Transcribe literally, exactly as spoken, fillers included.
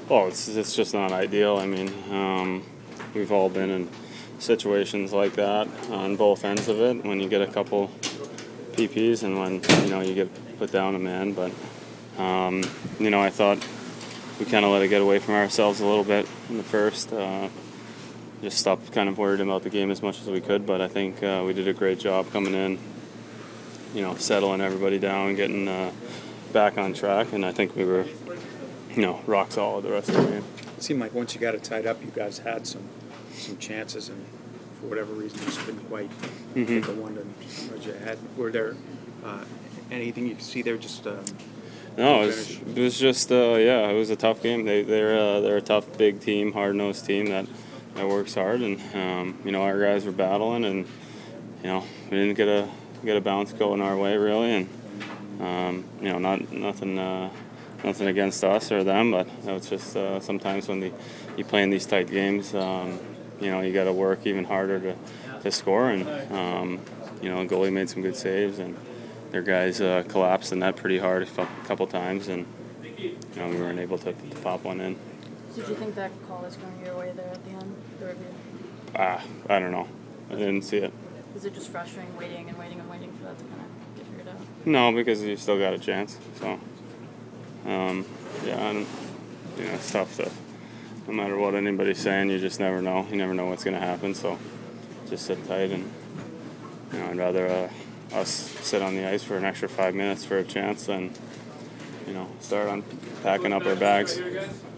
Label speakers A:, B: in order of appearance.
A: Well, it's it's just not ideal. I mean, um, we've all been in situations like that on both ends of it. When you get a couple P Ps and when you know you get put down a man, but um, you know I thought we kind of let it get away from ourselves a little bit in the first. Uh, just stopped kind of worried about the game as much as we could, but I think uh, we did a great job coming in, you know, settling everybody down, getting uh, back on track, and I think we were, you know, rock solid the rest of the game.
B: It seemed like once you got it tied up, you guys had some some chances, and for whatever reason, just couldn't quite
A: mm-hmm.
B: get the one to nudge ahead. Were there uh, anything you could see there? Just um,
A: no, it was, it was just uh, yeah, it was a tough game. They they're uh, they're a tough, big team, hard nosed team that that works hard, and um, you know our guys were battling, and you know we didn't get a get a bounce going our way really, and um, you know not nothing. Uh, Nothing against us or them, but it's just uh, sometimes when the, you play in these tight games, um, you know, you got to work even harder to, to score. And um, you know, goalie made some good saves, and their guys uh, collapsed the net pretty hard a couple times, and you know, we weren't able to, to pop one in.
C: Did you think that call was going your way there at the end, the review?
A: Ah, I don't know. I didn't see it.
C: Was it just frustrating, waiting and waiting and waiting for that to kind of get figured out?
A: No, because you still got a chance. So. Um, yeah, and, you know, it's tough to, no matter what anybody's saying, you just never know. You never know what's going to happen, so just sit tight. And, you know, I'd rather uh, us sit on the ice for an extra five minutes for a chance than, you know, start on packing up our bags.